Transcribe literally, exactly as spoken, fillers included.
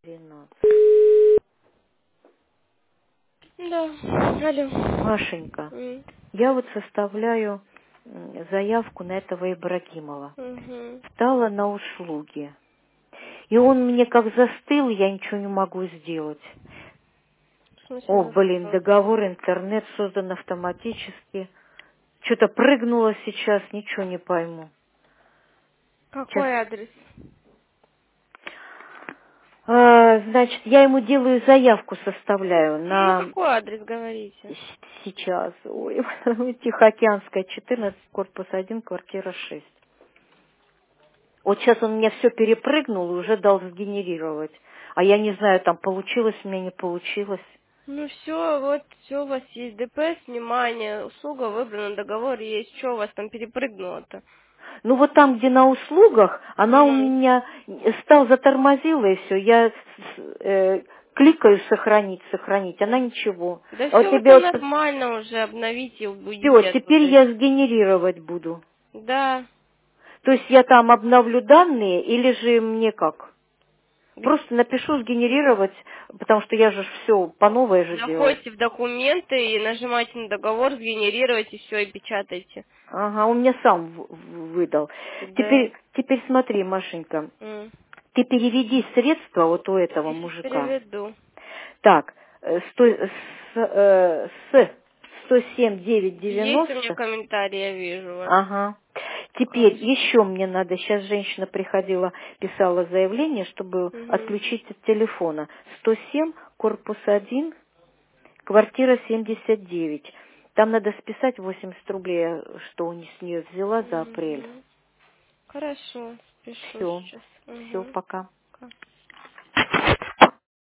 тринадцать. Да, алло. Машенька, М, я вот составляю м, заявку на этого Ибрагимова. мгм. Стала на услуги. И он мне как застыл, я ничего не могу сделать. В смысле О, блин, застыл? договор интернет создан автоматически. Что-то прыгнуло сейчас, ничего не пойму. Сейчас. Какой адрес? А, значит, я ему делаю заявку, составляю Ну, на какой адрес говорите? с- сейчас. Ой, Тихоокеанская, четырнадцать, корпус один, квартира шесть. Вот сейчас он мне все перепрыгнул и уже дал сгенерировать. А я не знаю, там получилось у меня, не получилось. Ну все, вот все у вас есть. ДПС, внимание, услуга выбрана, договор есть. Что у вас там перепрыгнуло-то? Ну вот там, где на услугах, она у Ну, меня стал затормозила и все. Я с- э, кликаю сохранить, сохранить, она ничего. да А вот все у вас тебе там вот нормально уже, обновите и все, уйдите теперь оттуда. я сгенерировать буду. Да. То есть я там обновлю данные или же мне как? Просто напишу сгенерировать, потому что я же все по новой же делать. Заходите в документы и нажимаете на договор, сгенерировать и все, и печатайте. Ага, он мне сам в- в- выдал. Да. Теперь, теперь смотри, Машенька, М. ты переведи средства вот у этого Сейчас мужика. переведу. Так, э, сто, с, э, с сто семь девять Есть у меня девяносто. комментарий, я вижу вас. Ага. Теперь Хорошо. еще мне надо, сейчас женщина приходила, писала заявление, чтобы Мгм. отключить от телефона. сто семь, корпус один, квартира семьдесят девять. Там надо списать восемьдесят рублей, что у нее с нее взяла за апрель. Мгм. Хорошо, спешу Все, сейчас. все, Мгм. пока.